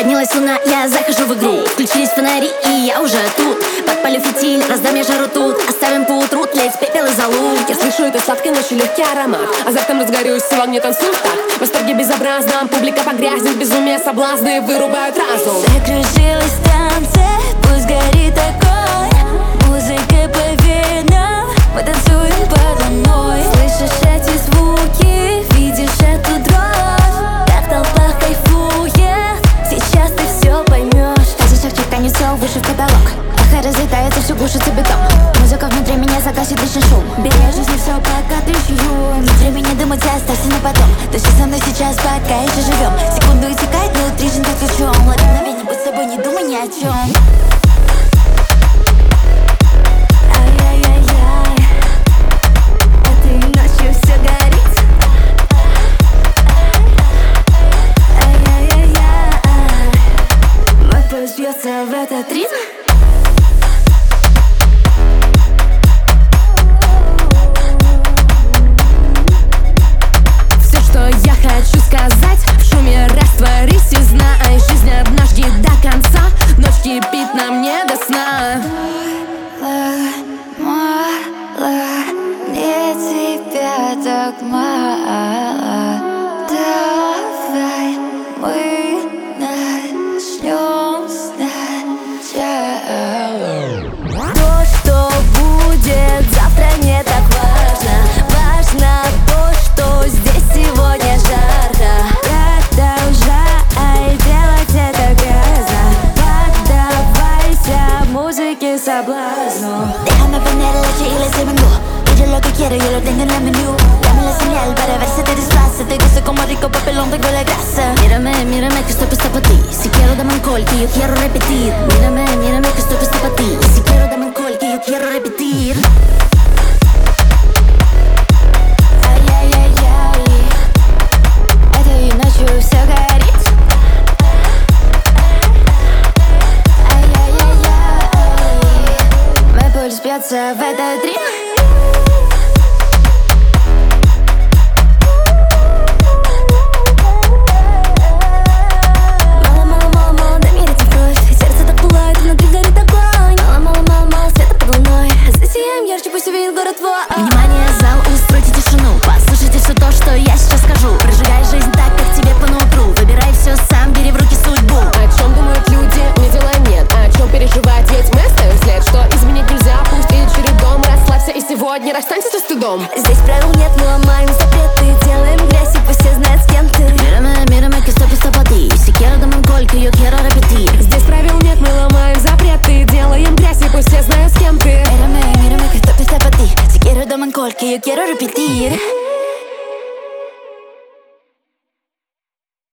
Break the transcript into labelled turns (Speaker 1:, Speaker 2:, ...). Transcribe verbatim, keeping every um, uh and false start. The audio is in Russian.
Speaker 1: Поднялась луна, я захожу в игру. Включились фонари, и я уже тут. Подпалю фитиль, раздам я жару тут. Оставим поутру тлеть пепел и золу.
Speaker 2: Я слышу этой сладкой ночью легкий аромат. Азартом разгорюсь, в огне танцую так. В восторге безобразном, публика погрязнет. Безумие, соблазны вырубают разум.
Speaker 3: Закружилась в танце, пусть горит огонь. Музыка по венам, мы танцуем подо мной. Слышишь эти звуки, видишь эту дрожь. Так толпа кайфует, сейчас ты все поймешь.
Speaker 1: Каждый шаг чеканит все выше в потолок. Эхо разлетается, все глушится бетон. Музыка внутри меня загасит лишний шум.
Speaker 3: Бери жизнь все, пока дышу. Внутри меня думать, оставься на потом. Дыши со мной сейчас, пока еще живем. Секунду истекает, внутри жизнь как ключом. Лови мгновение, будь собой, не думай ни о чем. Ай-яй-яй-яй, этой ночью все горит. Ай-яй-яй-яй, мой пульс бьется в этот ритм.
Speaker 2: Хочу сказать, в шуме растворись и знай, жизнь однажды до конца, ночь кипит нам не до сна.
Speaker 3: Мало, мало, мне тебя так мало. Давай мы начнем сначала. То, что будет завтра, не так важно. Важно то, что здесь сегодня жарко. Продолжай делать это грязно. Поддавайся музыке соблазну. Déjame poner la chile se vengo. Yo lo que quiero, yo lo tengo en el menú. Dame la señal para ver si te desplaza. Te gusta como rico papelón, tengo la grasa.
Speaker 1: Mírame, mírame que estoy puesta para ti. Si quiero dame alcohol que yo quiero repetir. Mírame, mírame que estoy puesta para ti. Si quiero dame alcohol que yo quiero repetir.
Speaker 3: Бьется в этот ритм. Мало-мало-мало, дай мне ритм в кровь. Сердце так пылает, внутри горит огонь. Мало-мало-мало, света под луной. Здесь сияем ярче, пусть увидит город твой.
Speaker 1: Внимание, зал, устройте тишину. Послушайте все то, что я сейчас скажу. Прожигай жизнь так, как тебе по нутру. Выбирай все сам, бери в руки судьбу.
Speaker 2: О чем думают люди, мне дела нет. О чем переживать, ведь мы оставим след. Что изменить нельзя, пусть едет чередом. Расслабься и сегодня расстанься со стыдом.
Speaker 3: Здесь правил нет, мы ломаем запреты. Делаем грязь и пусть все знают, с кем ты.
Speaker 1: Mírame, mírame que estoy puesta para ti. Si quiero dame alcohol que yo quiero repetir.
Speaker 2: Здесь правил нет, мы ломаем запреты. Делаем грязь и пусть все знают, с кем ты.
Speaker 3: Mírame, mírame que estoy puesta para ti. Si quiero dame alcohol que yo quiero repetir.